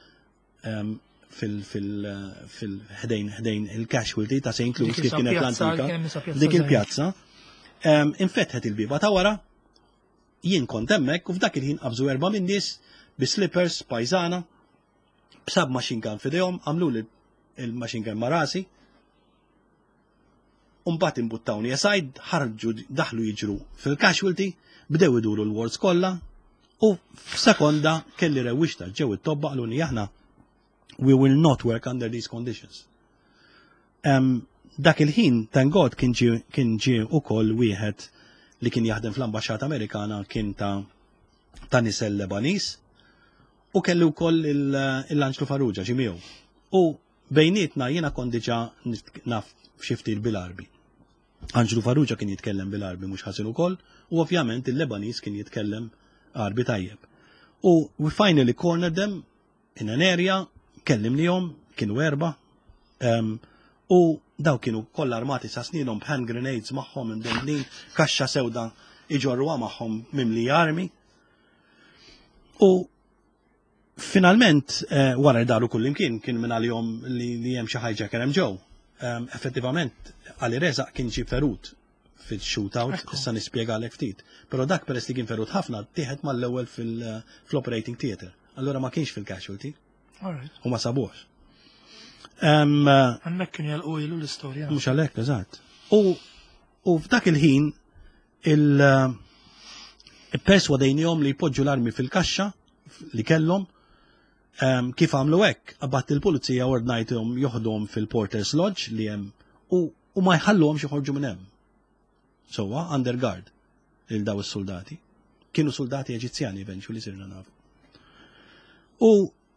fil-ħdejn il-casualty ta' St. Louis kif kienet l-antika, dik il-pjazza, infetħet il-biba ta' wara, jien kont hemmhekk u f'dak il-ħin qabżu 4 min nies bi slippers pajżana, b'sab machine gun f'idejhom, għamlu li il-machine gun ma' rasi, mbagħad imbuttawni aside, ħarġu daħlu jiġru fil-casualty, bdew iduru l-wards kollha, u f'sekonda kelli rewwixta ġew it-tobba qaluni aħna we will not work under these conditions. Dak il-ħin thank God kien ġie ukoll wieħed li kien jaħdem fl-Ambaxxata Amerikana kien ta' nisel Lebanis u kellu wkoll il-Anġlu Farrugia ġi miegħu. U bejnietna jiena kont diġà naf xi ftit bil-Arbi. Anġlu Farrugia kien jitkellem bil-Arbi mhux ħażin ukoll u ovvjament il-Lebanis kien jitkellem Arbi tajjeb. U we finally cornered them in an area, kellimnihom, kienu 4, u daw kienu kollha armati sa snilhom b'hand grenades magħhom imdemlin, kaxxa sewda iġorruha magħhom mimli armi. U finalment wara daru kullimkien kien minn għalihom li hemm xi hijacker hemm ġew. Effettivament għali Reżaq kien ġie ferut fil-shootout, issa nispjegalek ftit. Però dak peress li kien ferut ħafna tieħed mal-ewwel fil-operating theater. Allura ma kienx fil-casualty. U ma sabuħx. Hemmhekk kien jalqu ilu l-istorja. Mhux għalhekk, eżatt. U f'dak il-ħin perswadejnihom li jpoġġu l-armi fil-kaxxa li kellhom kif għamlu hekk, qabad il-pulizija ordnajthom joħduhom fil-Porter's Lodge li hemm u ma jħalluhomx joħorġu minn hemm. Sowa, under guard il-daw is-soldati. Kienu soldati Eġizzjani eventually sirna nafu. U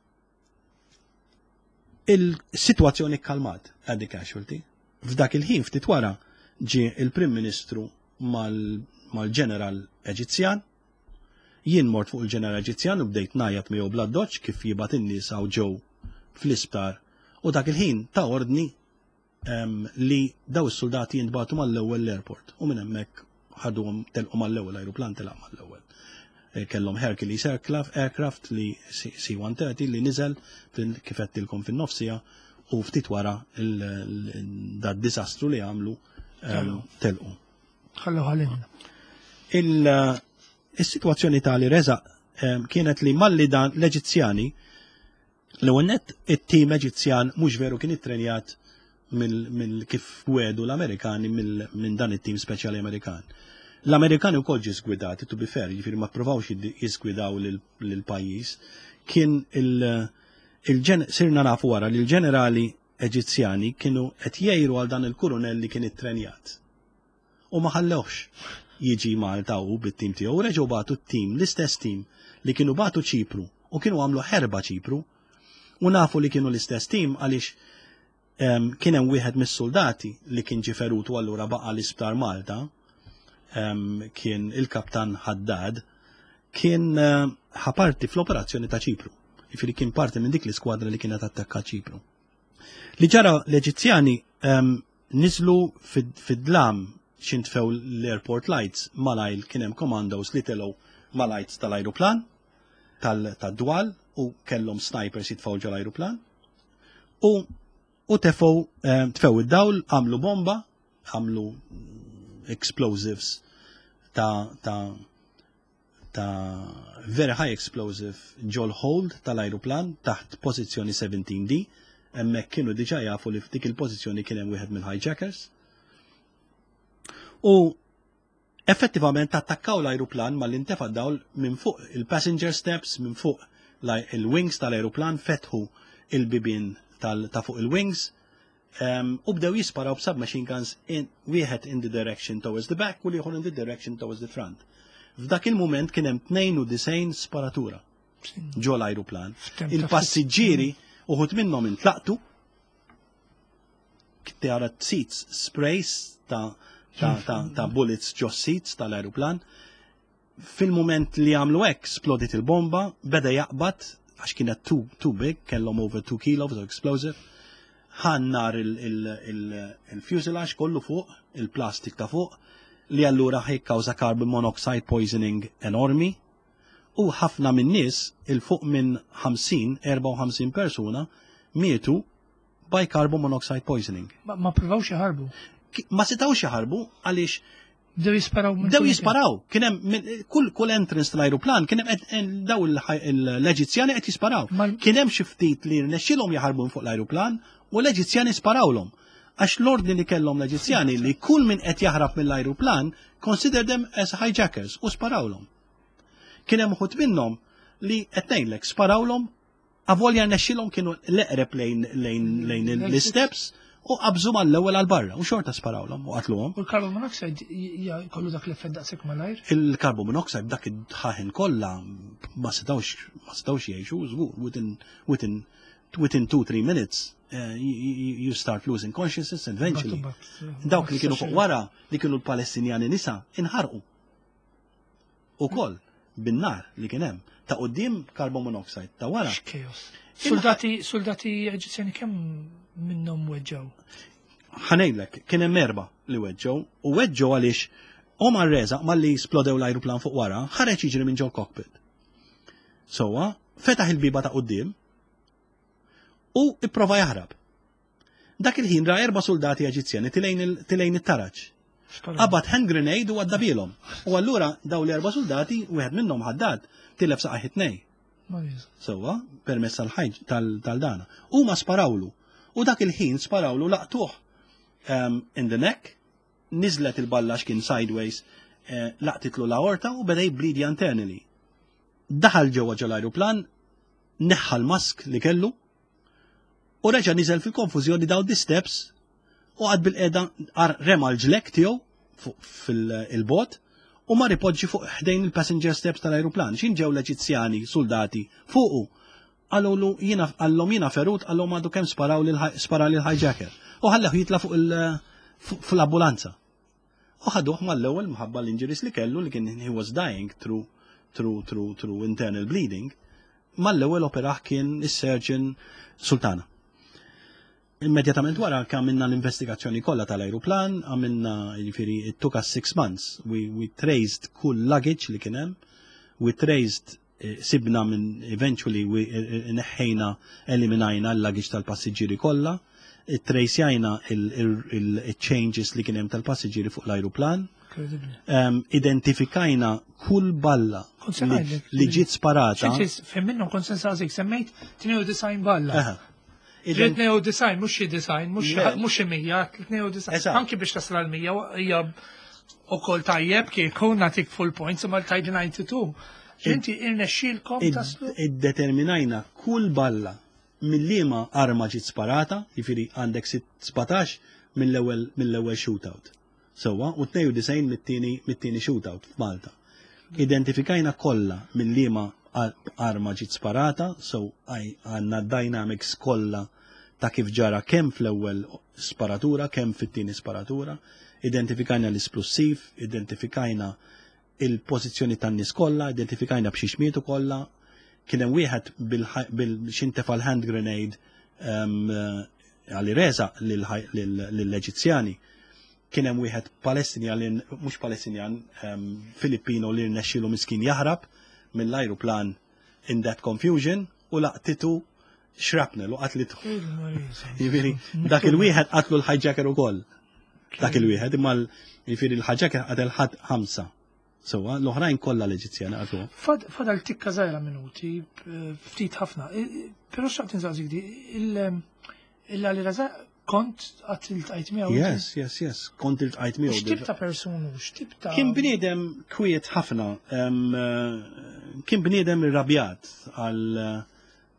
il-sitwazzjoni kkalmat at the casualty. F'dak il-ħin ftit wara ġie il-Prim Ministru mal-ġeneral Eġizzjan. Jien mort fuq il-ġeneral Eġizzjan u bdejt ngħajjat miegħu bla doċċ kif jibgħat in-nies hawn ġew fl-isptar. U dak il-ħin ta' ordni li daw is-soldati jintbagħtu mal-ewwel l-airport u minn hemmhekk ħaduhom telqu mal-ewwel ajruplan telaq mal-ewwel. Kellhom Hercules aircraft li C-130 li niżel kif qedtilkom fin-nofsija u ftit wara d-diżastru li għamlu telqu. Ħallu ħallinna. Is-sitwazzjoni tali Reżaq kienet li malli dan l-Eġizzjani l-ewwel nett it-tim Eġizzjan mhux veru kien ittrenjat mill kif wedu l-Amerikani minn dan it-tim speċjali Amerikan. L-Amerikani wkoll ġie żgwidati, to be fair, jiġifieri ma pprovawx jiżgwidaw lill-pajjiż. Kien sirna nafu wara li l-ġenerali Eġizzjani kienu qed jgħiru għal dan il-kurunell li kien ittrenjat. U ma ħallewx jiġi Malta u bit-tim tiegħu u reġgħu bagħtu t-tim, l-istess tim li kienu bagħtu Ċipru u kienu għamlu ħerba Ċipru u nafu li kienu l-istess tim għaliex kien hemm wieħed mis-soldati li kien ġie ferut u allura baqa' l-isptar Malta, kien il-kaptan Haddad, kien ħaparti fl-operazzjoni ta' Ċipru. Jiġifieri kien parti minn dik l-iskwadra li kienet attakkat Ċipru. Li ġara l-Eġizzjani niżlu fid-dlam xintfew l-airport lights malajl kien hemm commandos li telgħu mal-lights tal-ajruplan tad-dwal u kellhom snipers jitfgħu ġol ajruplan u tfew id-dawl, għamlu bomba, għamlu explosives ta' very high explosive ġol hold tal-ajruplan taħt pożizzjoni 17D, hemmhekk kienu diġà jafu li f'dik il-pożizzjoni kien hemm wieħed mill-hijackers. U effettivament attakkaw l-ajruplan mal-intefa' dawl minn fuq il-passenger steps, minn fuq il-wings tal-ajruplan fetħu il-bibien ta' fuq il-wings, U bdew jisparaw b'submachine guns wieħed in the direction towards the back u ieħor in the direction towards the front. F'dak il-mument kien hemm 92 sparatura ġo l-ajruplan. Il-passiġġieri uħud minnhom intlaqtu tara seats sprays ta' bullets ġo seats tal-ajruplan. Fil-moment li għamlu hekk splodit il-bomba, beda jaqbad għax kienet too big, kellhom over 2 kilos of explosive. Ħannar il-fuselage kollu fuq, il-plastik ta' fuq, li allura ħikkawża carbon monoxide poisoning enormi, u ħafna minn nies il-fuq minn 54 persuna mietu by carbon monoxide poisoning. Ma provawx jaħarbu. Ma setawx jaħarbu għaliex Dew jisparaw. Dew jisparaw. Kien hemm kull entrance tal-ajruplan kien hemm daw l-Eġizzjani qed jisparaw. Kien hemm xi ftit li rnexxilhom jaħarbu fuq l-ajruplan u l-Eġizzjani sparawlhom. Għax l-ordni li kellhom l-Eġizzjani li kull min qed jaħrab mill-ajruplan consider them as hijackers u sparawlhom. Kien hemm uħud minnhom li qed ngħidlek sparawlhom avolja rnexxilhom kienu l-eqreb lejn l-steps u qabżu mal-ewwel għal-barra u xorta sparawlhom u qatluhom. U l-carbon monoxide jkollu dak l-effett daqshekk mal-ajr? Il-carbon monoxide dak id-ħaħen kollha ma setawx jgħixu żgur within 2-3 minutes you start losing consciousness eventually. Dawk li kienu fuq wara li kienu l-Palestinjani nisa inħarqu. Ukoll bin-nar li kien hemm ta' quddiem carbon monoxide ta' wara. Soldati Eġizzjani kemm minnhom weġġaw? Ħanejlek, kien hemm 4 li weġġew u weġġew għaliex Omar Reza malli splodew l-ajruplan fuq wara ħareġ jiġri minn ġew cockpit. Sowa, fetaħ il-biba ta' quddiem u ipprova jaħrab. Dak il-ħin ra 4 soldati Eġizzjani tilejn it-taraġġ. Qabad hand grenade u għaddabilhom. U allura daw l-4 soldati wieħed minnhom ħaddad tilef saqaħ it-tnej. Sowa, permess tal-dana. U ma sparawlu. U dak il-ħin sparawlu laqtuh in the neck, nizlet il-ballax kien sideways, laqtitlu l-aorta u beda jibblidi internally. Daħal ġewwa ġol-ajruplan, neħħa l-mask li kellu, u reġa' niżel fil-konfużjoni daw di steps u għad bil-qeda rema l-ġlek tiegħu fil-bot u ma ripoġġi fuq ħdejn il-passenger steps tal-ajruplan. X'in ġew l-Eġizzjani soldati fuqu għallom jina ferut għallom għadu kem spara l-hijacker. U ħalleħu jitla fuq l-ambulanza. U ħaduħ mal-ewwel mħabba l-injuries li kellu li kien he was dying through internal bleeding. Mal-ewwel operaħ kien is-surgeon Sultana. Immedjatament wara għamilna l-investigazzjoni kollha tal-ajruplan, għamilna jiġifieri it took us 6 months. We traced kull luggage li kien hemm, we traced sibna minn eventually neħħejna eliminajna l-luggage tal-passiġġieri kollha, tracejna il-changes li kien hemm tal-passiġġieri fuq l-ajruplan, identifikajna kull balla li ġiet sparata. Fem minnhom konsensazik semmejt 92 balla. Ġiet 92 mhux xi design, mhux 100, 92. Anki biex tasla l-100 hija wkoll tajjeb kieku nagħtik full points imma l-tajt 92. Inti irnexxielkom taslu? Iddeterminajna kull balla mill-liema arma ġiet sparata, jiġifieri għandek 17 mill-ewwel shootout. Sewwa, u 92 mit-tieni shootout f'Malta. Identifikajna kollha mill-liema arma ġiet sparata, so għandna dynamics kollha ta' kif ġara kemm fl-ewwel sparatura, kemm fit-tieni sparatura, identifikajna l-isplussiv, identifikajna il-pożizzjoni tan-nies kollha, identifikajna b'xi xmietu kollha, kien hemm wieħed bil-xintefa l-hand grenade għalli resa lill-Eġizzjani. Kien hemm wieħed Palestinjan, mhux Palestinjan, Filippino li rnexxielu miskin jaħrab mill-ajruplan in that confusion u laqtitu shrapnel u qatlitu. Jiġifieri dak il-wieħed qatlu l-hijacker ukoll. Dak il-wieħed imma jiġifieri l-hijacker qatel ħadd 5. Sewa, l-oħrajn kollha l-Eġizzjani qatlu. Fadal tikka żgħira minuti, ftit ħafna. Però x'qed inżaqsik di il-għali Razaq kont għat il-tajt miegħu. Yes, kont il-tajt miegħu. X'tib ta' persunu, x'tib ta' kien bniedem kwiet ħafna, kien bniedem irrabjat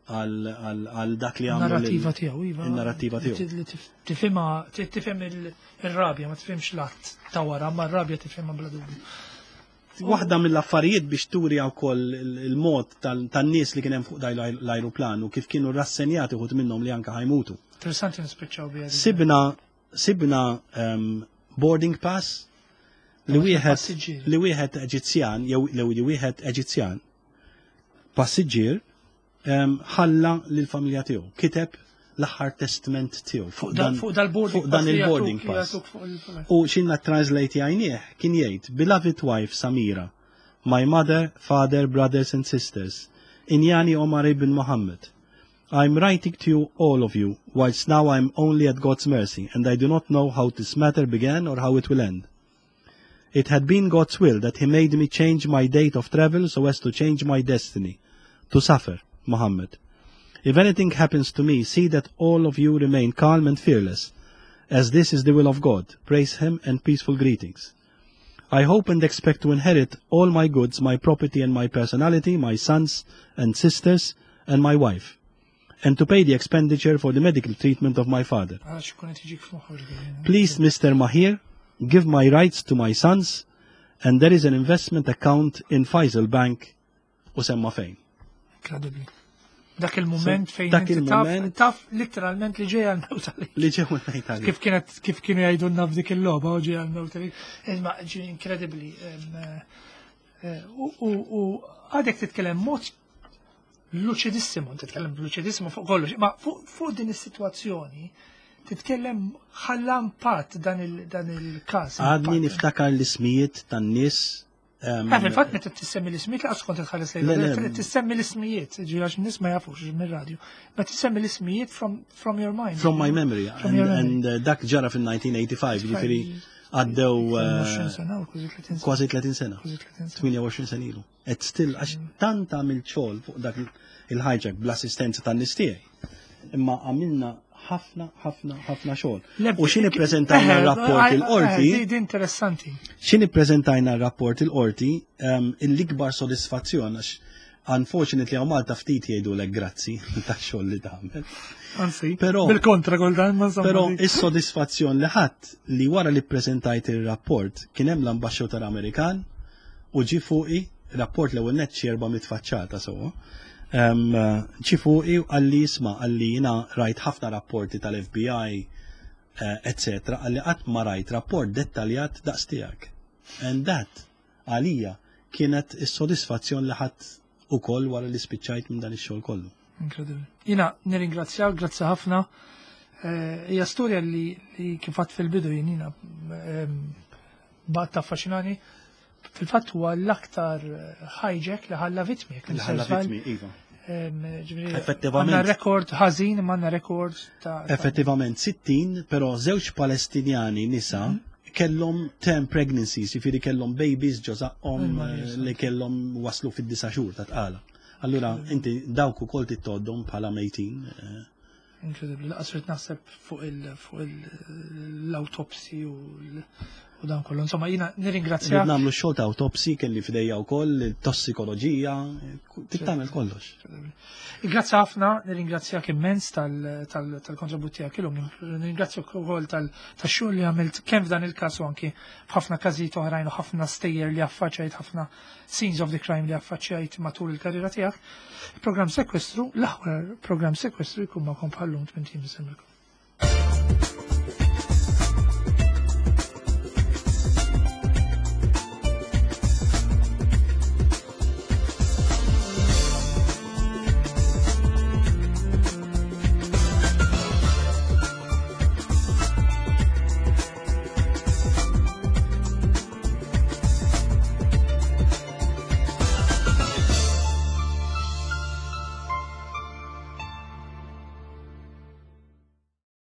għal dak li għamlu. Narrativa tiegħu, iva. Il-narrativa tiegħu. Li tifhem il-rabja, ma tifhimx l-att ta' wara, ma r-rabja tifhimha bla dubju. Waħda mill-affarijiet biex turi wkoll il-mod tan-nies li kien hemm fuq l-ajruplan u kif kienu rassenjati uħud minnhom li anke ħajmutu. Interessanti nispiċċaw biha. Sibna boarding pass li wieħed Eġizzjan jew li wieħed Eġizzjan passiġġier ħalla lill-familja tiegħu, kiteb l-aħħar testament tiegħu fuq dan il-boarding pass. U xinna translate jgħajnieh kien jgħid, beloved wife Samira, my mother, father, brothers and sisters, Inyani Omar ibn Muhammad, I'm writing to you, all of you, whilst now I'm only at God's mercy, and I do not know how this matter began or how it will end. It had been God's will that He made me change my date of travel so as to change my destiny, to suffer, Muhammad. If anything happens to me, see that all of you remain calm and fearless, as this is the will of God. Praise Him and peaceful greetings. I hope and expect to inherit all my goods, my property and my personality, my sons and sisters, and my wife, and to pay the expenditure for the medical treatment of my father. Please, Mr. Mahir, give my rights to my sons, and there is an investment account in Faisal Bank, u semma fejn. Incredibly. Dak il-moment fejn taf literalment li ġej għal-mewt għalik. Li ġej għal-mewt għalik. Kif kienu jgħidu naf dik il-loba u ġej għal-mewt għalik. Imma ġej incredibly. U għadek titkellem mod luċidissimo, titkellem luċidissimo fuq kollox, ma fuq din is-sitwazzjoni titkellem ħallam pat dan il-każ. Għadni niftakar l-ismijiet tan-nies. Fil-fatt meta tissemmi l-ismijiet laqas kont tħares lejla. Tissemmi l-ismijiet, ġiegħax nies ma jafux mir-radju. Ma tissemmi l-ismijiet from your mind. From my memory. And dak ġara fil-1985, ġifieri għaddew kważi 30 sena. 28 sena ilu. Et still għax tant għamil xogħol fuq dak il-hijack bl-assistenza tan-nies tiegħi. Imma għamilna ħafna xogħol. U xi nippreżentajna r-rapport il-qorti. Di interessanti. Xi nippreżentajna r-rapport il-qorti l-ikbar sodisfazzjon għax unfortunately hawn Malta ftit jgħidulek grazzi tax-xogħol li tagħmel. Anzi, bil-kontra kultant ma nsomma. Però is-sodisfazzjon li ħadd li wara li ppreżentajt ir-rapport kien hemm l-ambaxxatur Amerikan u ġi fuqi rapport l-ewwel nett xi 400 faċċata sewwa. ċifuqi għalli jisma għalli jina rajt ħafna rapporti tal-FBI, etc. Għalli għat ma rajt rapport dettaljat daqstijak. And that għalija kienet is-sodisfazzjon li ħadd ukoll wara li spiċċajt minn dan ix-xogħol kollu. Incredibli. Jina nirringrazzjak, grazzi ħafna. Hija storja li kif għadt fil-bidu jina baqgħet affaxxinani. Fil-fatt huwa l-aktar hijack li ħalla vittmi. Li ħalla vittmi, iva. Effettivament. Għandna rekord ħażin, ma għandna rekord ta'. Effettivament 60, però żewġ Palestinjani nisa kellhom 10 pregnancies, jifieri kellhom babies ġożaqhom li kellhom waslu fid-9 xhur ta' tqala. Allura inti dawk ukoll tittoddhom bħala mejtin. Incredibli, laqas naħseb fuq l-autopsi u dan kollu. Insomma, jina nirringrazzjak. Namlu xogħol ta' autopsi kelli fidejja wkoll, tossikoloġija, tittamel kollox. Grazzi ħafna, nirringrazzjak immens tal-kontribut tiegħek illum. Nirringrazzjak ukoll tax-xogħol li għamilt kemm f'dan il-każ u anki f'ħafna każijiet oħrajn u ħafna stejjer li affaċċjajt, ħafna scenes of the crime li affaċċjajt matul il-karriera tiegħek. Il-programm Sekwestru, l-aħħar programm Sekwestru jkun magħkom bħallum 20 December.